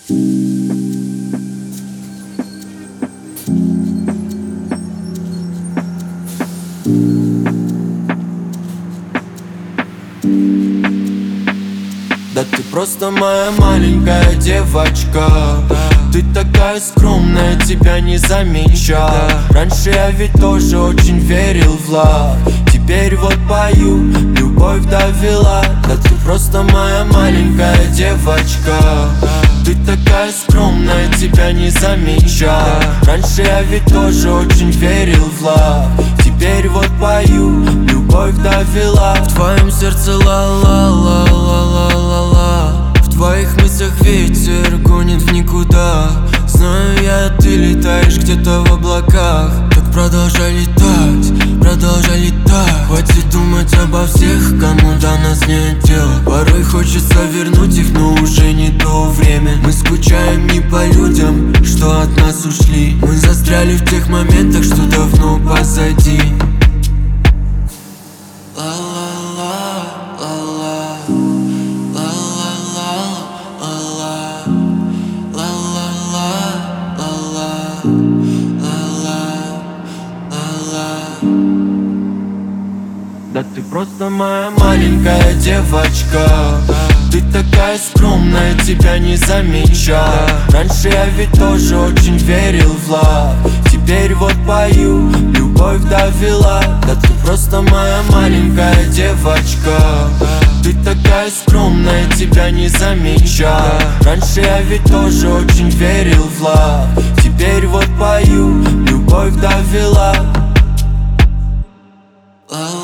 Да ты просто моя маленькая девочка. Ты такая скромная, тебя не замечал. Раньше я ведь тоже очень верил в лав. Теперь вот пою, любовь довела. Да ты просто моя маленькая девочка. Ты такая скромная, тебя не замечал. Раньше я ведь тоже очень верил в лав. Теперь вот пою, любовь довела. В твоем сердце ла-ла-ла-ла-ла-ла-ла. В твоих мыслях ветер гонит в никуда. Знаю я, ты летаешь где-то в облаках. Так продолжай летать, продолжай летать. Хватит думать обо всех, кому до нас нет дела. Порой хочется вернуть их, но уже не то время. Мы скучаем не по людям, что от нас ушли. Мы застряли в тех моментах, что давно позади. Да ты просто моя маленькая девочка. Ты такая скромная, тебя не замечал. Раньше я ведь тоже очень верил в лав. Теперь вот пою, любовь довела. Да ты просто моя маленькая девочка. Ты такая скромная, тебя не замечал. Раньше я ведь тоже очень верил в лав. Теперь вот пою, любовь довела.